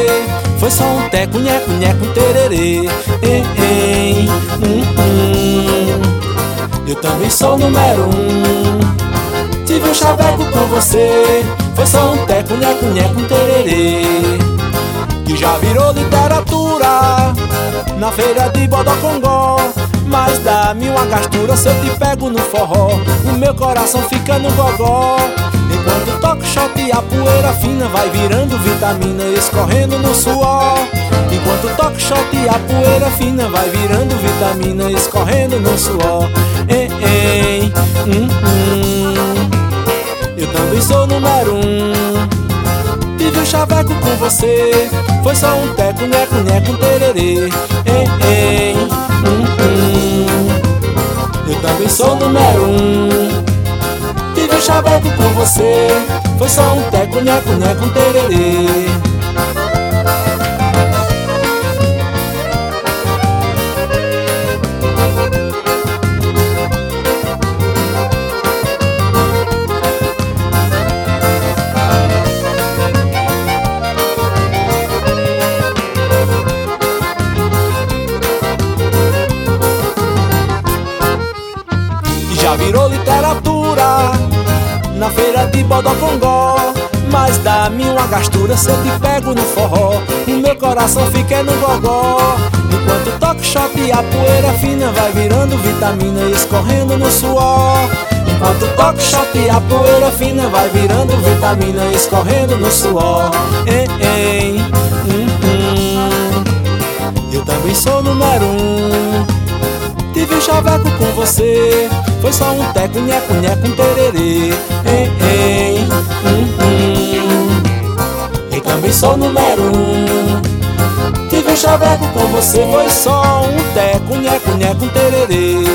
você. Foi só um teco, nheco, nheco, um tererê. Eu também sou o número 1. Tive um chaveco com você. Foi só um teco, nheco, nheco, um tererê. Que já virou literatura na feira de Bodocongó. Mas dá-me uma gastura se eu te pego no forró. O meu coração fica no gogó. Enquanto toco shot e a poeira fina vai virando vitamina, escorrendo no suor. Enquanto toco shot e a poeira fina vai virando vitamina, escorrendo no suor. Eu também sou o número 1. Tive um chaveco com você. Foi só um teco, nheco, nheco, um tererê. Eu também sou o número 1. Tive um chaveco com você. Foi só um teco, nheco, nheco, um tererê. Já virou literatura na feira de Bodocongó. Mas dá-me uma gastura se eu te pego no forró. O meu coração fica no gogó. Enquanto toco shot e a poeira fina vai virando vitamina, escorrendo no suor. Enquanto toco shot e a poeira fina vai virando vitamina, escorrendo no suor. Eu também sou o número 1. Tive um chaveco com você. Foi só um teco, nheco, nheco, um tererê. Eu também sou o número 1. Tive um chaveco com você. Foi só um teco, nheco, nheco, um tererê.